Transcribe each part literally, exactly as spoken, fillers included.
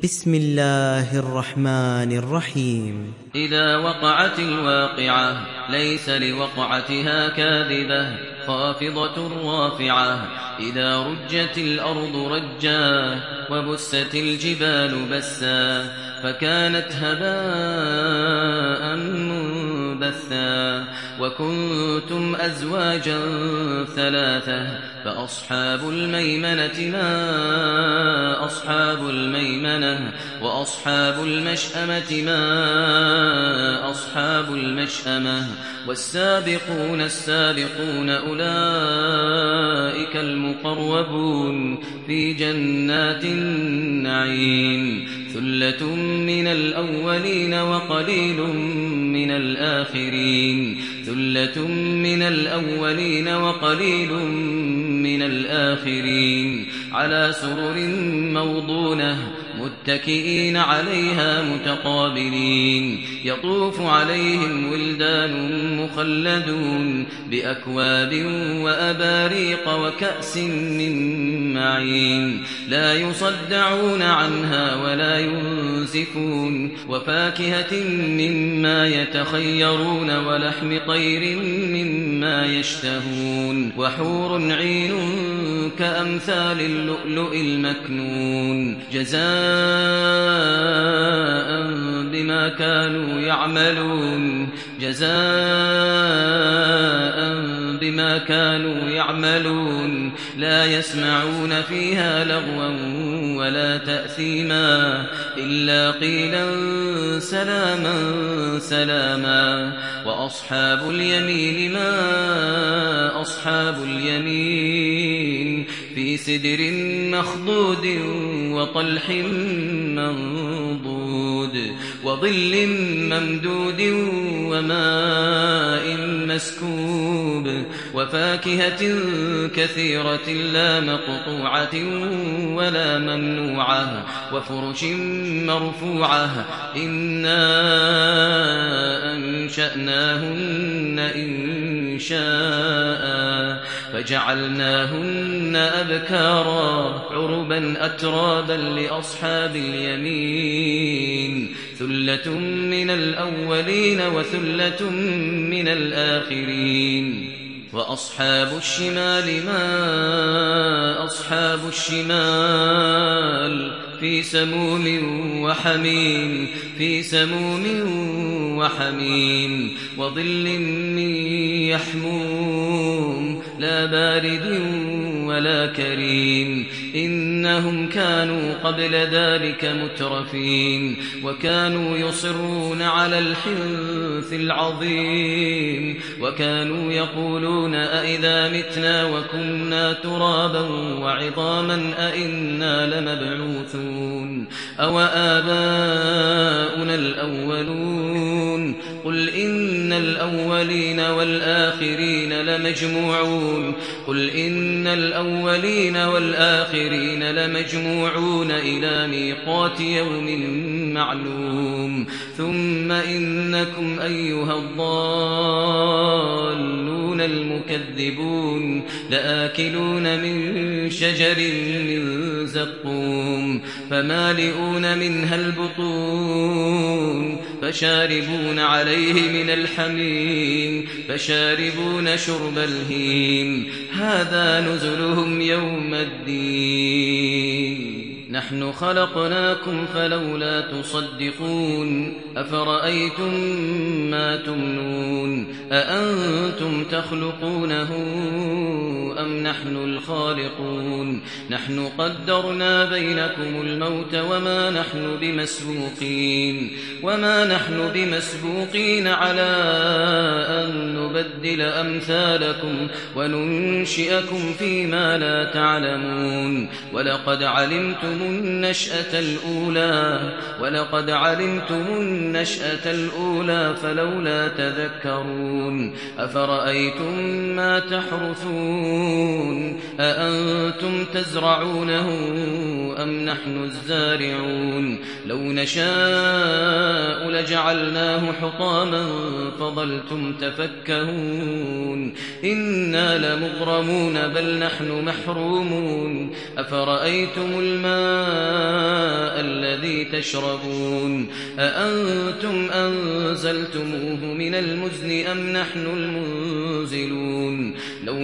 بسم الله الرحمن الرحيم. إذا وقعت الواقعة ليس لوقعتها كاذبة خافضة رافعة. إذا رجت الأرض رجا وبست الجبال بسا فكانت هباء منبثا. وكنتم أزواجا ثلاثة فأصحاب الميمنة ما أصحاب الميمنة وأصحاب المشأمة ما أصحاب المشأمة. والسابقون السابقون أولئك المقربون في جنات النعيم. ثلة من الأولين وقليل من الآخرين ثلة من الأولين وقليل من الآخرين. على سرر موضونة متكئين عليها متقابلين. يطوف عليهم ولدان مخلدون بأكواب وأباريق وكأس من معين. لا يصدعون عنها ولا ينزفون. وفاكهة مما يتخيرون ولحم طير مما يشتهون. وحور عين كأمثال اللؤلؤ المكنون جزاء بما كانوا يعملون جزاء بما كانوا يعملون. لا يسمعون فيها لغوا ولا تأثيما إلا قيلا سلاما سلاما. وأصحاب اليمين ما أصحاب اليمين في سدر مخضود وطلح منضود وظل ممدود وماء مسكوب. وفاكهة كثيرة لا مقطوعة ولا ممنوعة. وفرش مرفوعة. إنا أنشأناهن إن شاء فجعلناهن أبكارا عربا أترابا لأصحاب اليمين. ثلة من الأولين وثلة من الآخرين. وأصحاب الشمال ما أصحاب الشمال في سموم وحميم في سموم وحميم. وظل من يحموم لا بارد ولا كريم. إنهم كانوا قبل ذلك مترفين وكانوا يصرون على الحنث العظيم. وكانوا يقولون أئذا متنا وكنا ترابا وعظاما أئنا لمبعوثون أو آباؤنا الأولون. قل إن الأولين والآخرين لمجموعون قل إن الأولين والآخرين لمجموعون إلى ميقات يوم معلوم. ثم إنكم أيها الضالون المكذبون لآكلون من شجر من زقوم فمالئون منها البطون فشاربون عليه من الحميم فشاربون شرب الهيم. هذا نزلهم يوم الدين. نحن خلقناكم فلولا تصدقون. أفرأيتم ما تمنون أأنتم تخلقونه أم نحن الخالقون. نحن قدرنا بينكم الموت وما نحن بمسبوقين وما نحن بمسبوقين على أن نبدل أمثالكم وننشئكم فيما لا تعلمون. ولقد علمتم النشأة الأولى ولقد علمتم النشأة الأولى فلولا تذكرون. أفرأيتم ما تحرثون أأنتم تزرعونه أم نحن الزارعون. لو نشاء لجعلناه حطاما فظلتم تفكهون. إنا لمغرمون بل نحن محرومون. أفرأيتم الماء الذي تشربون أأنتم أنزلتموه من المزن أم نحن المنزلون لو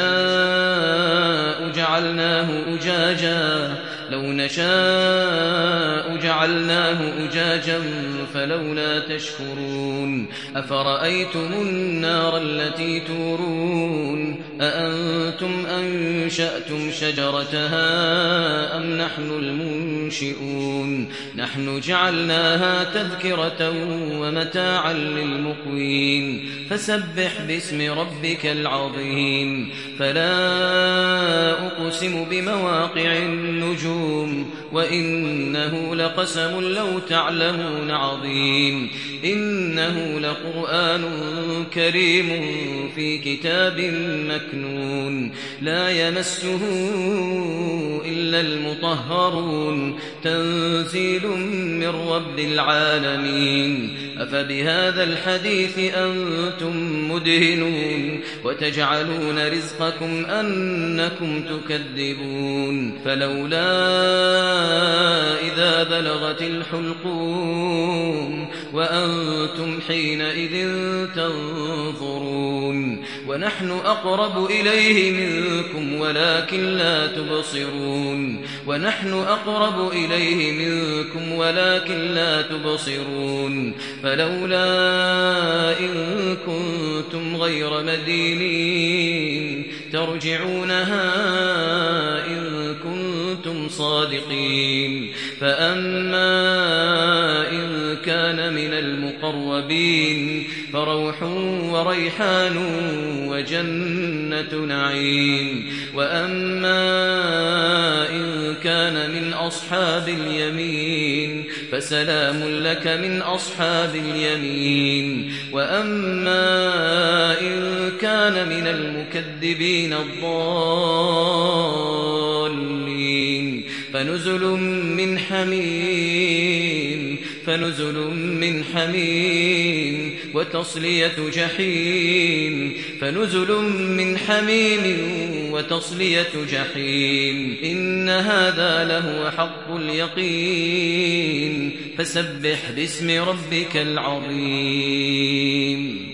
نشاء جعلناه أجاجا لو نشاء جعلناه أجاجا فلولا تشكرون أفرأيتم النار التي تورون أأنتم أنشأتم شجرتها أم نحن المنشئون نحن جعلناها تذكرة ومتاعا للمقوين فسبح باسم ربك العظيم فلا أقسم بمواقع النجوم وإنه لقسم لو تعلمون عظيم إنه لقرآن كريم في كتاب مكنون لا يمسه إلا المطهرون تنزيل من رب العالمين أفبهذا الحديث أنتم مدهنون وتجعلون رزقكم أنكم تكذبون فلولا إذا بلغت الحلقوم وأنتم حينئذ تنظرون ونحن أقرب إليه منكم ولكن لا تبصرون ونحن أقرب إليه منكم ولكن لا تبصرون فلولا إن كنتم غير مدينين ترجعونها إن كنتم صادقين فأما إن كان من المقربين فروح وريحان وجنة نعيم وأما إن كان من أصحاب اليمين فسلام لك من أصحاب اليمين وأما إن كان من المكذبين الضالين فنزل من حميم فنزل من حميم وتصلية جحيم فنزل من حميم وتصلية جحيم إن هذا لهو حق اليقين فسبح باسم ربك العظيم